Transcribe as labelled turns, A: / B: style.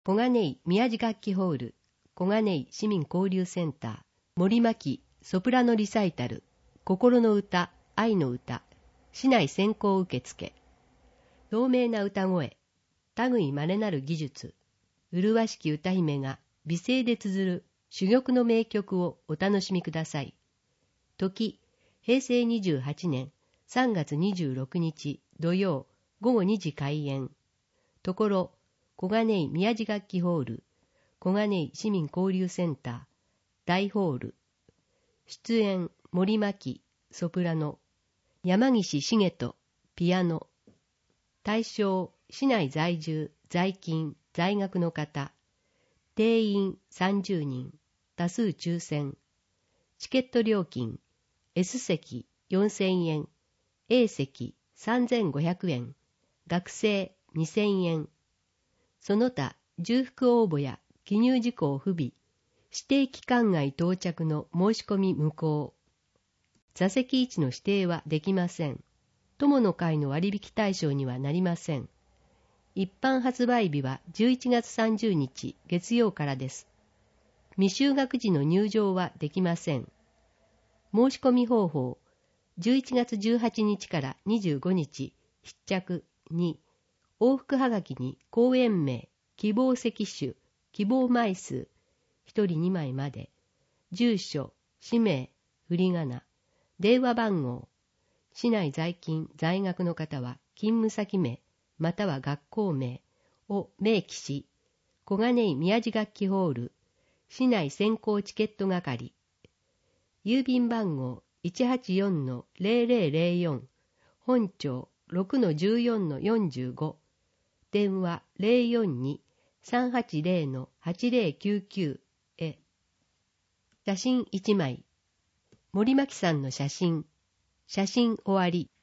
A: 小金井宮地楽器ホール、小金井市民交流センター、森牧ソプラノリサイタル、心の歌、愛の歌、市内先行受付。透明な歌声、類まれなる技術、麗しき歌姫が美声で綴る珠玉の名曲をお楽しみください。時、平成28年3月26日土曜午後2時開演。ところ、小金井宮地楽器ホール、小金井市民交流センター、大ホール。出演、森牧、ソプラノ、山岸茂人、ピアノ。対象、市内在住、在勤、在学の方。定員30人、多数抽選。チケット料金、S 席4000円、A 席3500円、学生2000円。その他、重複応募や記入事項不備、指定期間外到着の申し込み無効。座席位置の指定はできません。友の会の割引対象にはなりません。一般発売日は11月30日月曜からです。未就学時の入場はできません。申し込み方法、11月18日から25日、必着2、往復はがきに公演名、希望席種、希望枚数、1人2枚まで、住所、氏名、振り仮名、電話番号、市内在勤、在学の方は勤務先名、または学校名を明記し、小金井宮地楽器ホール、市内先行チケット係、郵便番号 184-0004、本町 6-14-45、電話 042-380-8099 へ。写真1枚。森牧さんの写真。写真終わり。